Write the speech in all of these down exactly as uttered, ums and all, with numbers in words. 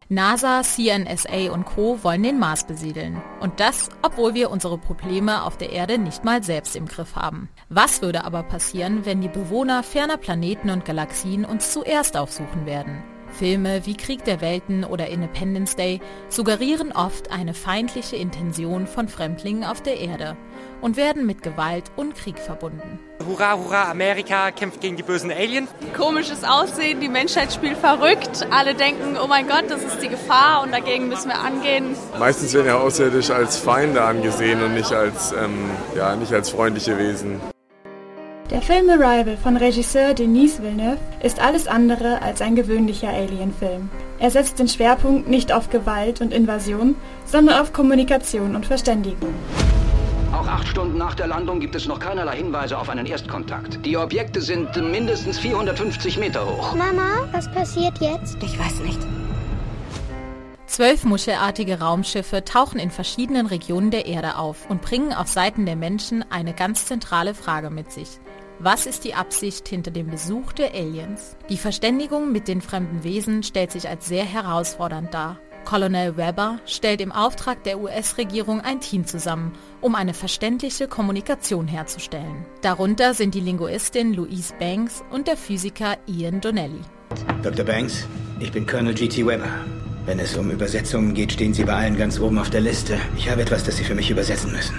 NASA, C N S A und Co. wollen den Mars besiedeln. Und das, obwohl wir unsere Probleme auf der Erde nicht mal selbst im Griff haben. Was würde aber passieren, wenn die Bewohner ferner Planeten und Galaxien uns zuerst aufsuchen werden? Filme wie Krieg der Welten oder Independence Day suggerieren oft eine feindliche Intention von Fremdlingen auf der Erde und werden mit Gewalt und Krieg verbunden. Hurra, hurra, Amerika kämpft gegen die bösen Aliens. Komisches Aussehen, die Menschheit spielt verrückt. Alle denken, oh mein Gott, das ist die Gefahr und dagegen müssen wir angehen. Meistens werden ja Außerirdische als Feinde angesehen und nicht als, ähm, ja, nicht als freundliche Wesen. Der Film Arrival von Regisseur Denis Villeneuve ist alles andere als ein gewöhnlicher Alien-Film. Er setzt den Schwerpunkt nicht auf Gewalt und Invasion, sondern auf Kommunikation und Verständigung. Auch acht Stunden nach der Landung gibt es noch keinerlei Hinweise auf einen Erstkontakt. Die Objekte sind mindestens vierhundertfünfzig Meter hoch. Mama, was passiert jetzt? Ich weiß nicht. Zwölf muschelartige Raumschiffe tauchen in verschiedenen Regionen der Erde auf und bringen auf Seiten der Menschen eine ganz zentrale Frage mit sich. Was ist die Absicht hinter dem Besuch der Aliens? Die Verständigung mit den fremden Wesen stellt sich als sehr herausfordernd dar. Colonel Webber stellt im Auftrag der U S-Regierung ein Team zusammen, um eine verständliche Kommunikation herzustellen. Darunter sind die Linguistin Louise Banks und der Physiker Ian Donnelly. Doktor Banks, ich bin Colonel G T Webber. Wenn es um Übersetzungen geht, stehen Sie bei allen ganz oben auf der Liste. Ich habe etwas, das Sie für mich übersetzen müssen.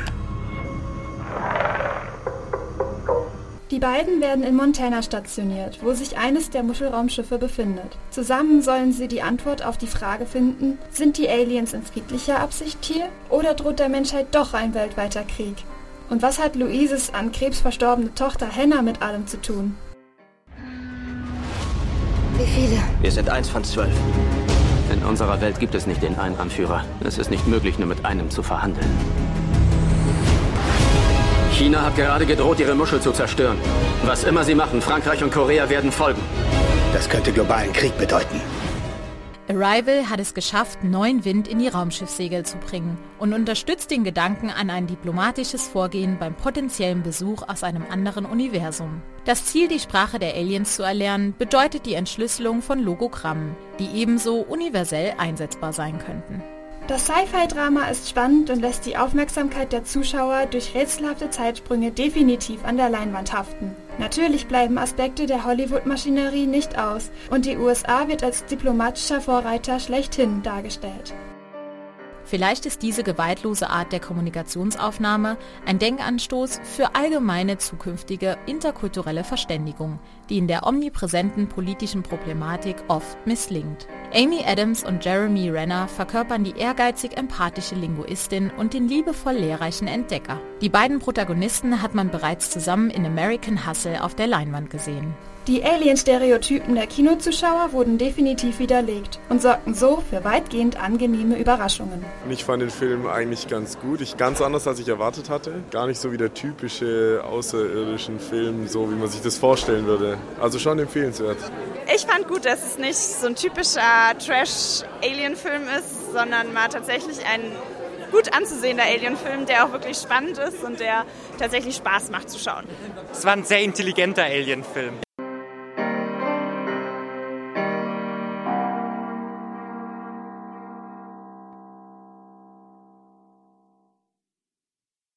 Die beiden werden in Montana stationiert, wo sich eines der Muschelraumschiffe befindet. Zusammen sollen sie die Antwort auf die Frage finden, sind die Aliens in friedlicher Absicht hier oder droht der Menschheit doch ein weltweiter Krieg? Und was hat Louises an Krebs verstorbene Tochter Hannah mit allem zu tun? Wie viele? Wir sind eins von zwölf. In unserer Welt gibt es nicht den einen Anführer. Es ist nicht möglich, nur mit einem zu verhandeln. China hat gerade gedroht, ihre Muschel zu zerstören. Was immer sie machen, Frankreich und Korea werden folgen. Das könnte globalen Krieg bedeuten. Arrival hat es geschafft, neuen Wind in die Raumschiffssegel zu bringen und unterstützt den Gedanken an ein diplomatisches Vorgehen beim potenziellen Besuch aus einem anderen Universum. Das Ziel, die Sprache der Aliens zu erlernen, bedeutet die Entschlüsselung von Logogrammen, die ebenso universell einsetzbar sein könnten. Das Sci-Fi-Drama ist spannend und lässt die Aufmerksamkeit der Zuschauer durch rätselhafte Zeitsprünge definitiv an der Leinwand haften. Natürlich bleiben Aspekte der Hollywood-Maschinerie nicht aus und die U S A wird als diplomatischer Vorreiter schlechthin dargestellt. Vielleicht ist diese gewaltlose Art der Kommunikationsaufnahme ein Denkanstoß für allgemeine zukünftige interkulturelle Verständigung, die in der omnipräsenten politischen Problematik oft misslingt. Amy Adams und Jeremy Renner verkörpern die ehrgeizig empathische Linguistin und den liebevoll lehrreichen Entdecker. Die beiden Protagonisten hat man bereits zusammen in American Hustle auf der Leinwand gesehen. Die Alien-Stereotypen der Kinozuschauer wurden definitiv widerlegt und sorgten so für weitgehend angenehme Überraschungen. Ich fand den Film eigentlich ganz gut, ich, ganz anders als ich erwartet hatte. Gar nicht so wie der typische außerirdischen Film, so wie man sich das vorstellen würde. Also schon empfehlenswert. Ich fand gut, dass es nicht so ein typischer Trash-Alien-Film ist, sondern mal tatsächlich ein gut anzusehender Alien-Film, der auch wirklich spannend ist und der tatsächlich Spaß macht zu schauen. Es war ein sehr intelligenter Alien-Film.